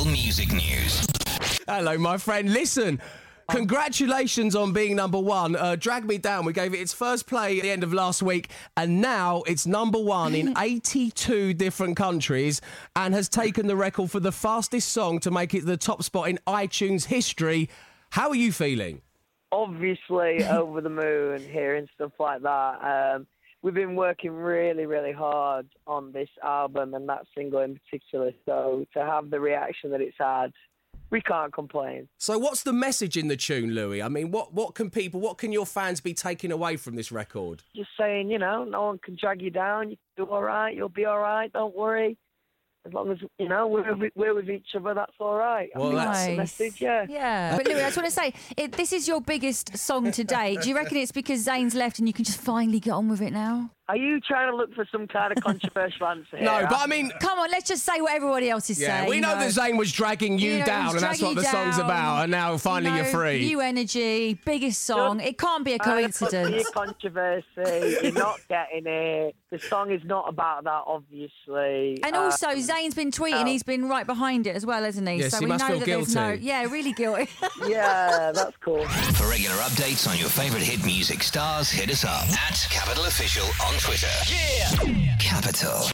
Music News. Hello, my friend. Listen, congratulations on being number one. Drag Me Down, we gave it its first play at the end of last week, and now it's number one in 82 different countries and has taken the record for the fastest song to make it the top spot in iTunes history. How are you feeling? Obviously over the moon, hearing stuff like that. We've been working really, really hard on this album and that single in particular. So to have the reaction that it's had, we can't complain. So what's the message in the tune, Louis? I mean, what can your fans be taking away from this record? Just saying, no one can drag you down. You can do all right. You'll be all right. Don't worry. As long as, we're with each other, that's all right. Well, that's the message, yeah. Yeah. But Louis, I just want to say, this is your biggest song to date. Do you reckon it's because Zayn's left and you can just finally get on with it now? Are you trying to look for some kind of controversial answer here? No, but I mean... Come on, let's just say what everybody else is saying. We know that Zayn was dragging you down, and that's what the song's about, and now finally you're free. New energy, biggest song. It can't be a coincidence. Controversy, you're not getting it. The song is not about that, obviously. And also, Zayn's been tweeting, he's been right behind it as well, hasn't he? Yes, so he we must know feel that guilty. there's really guilty. Yeah, that's cool. For regular updates on your favourite hit music stars, hit us up at Capital Official on Twitter. Yeah! Capital.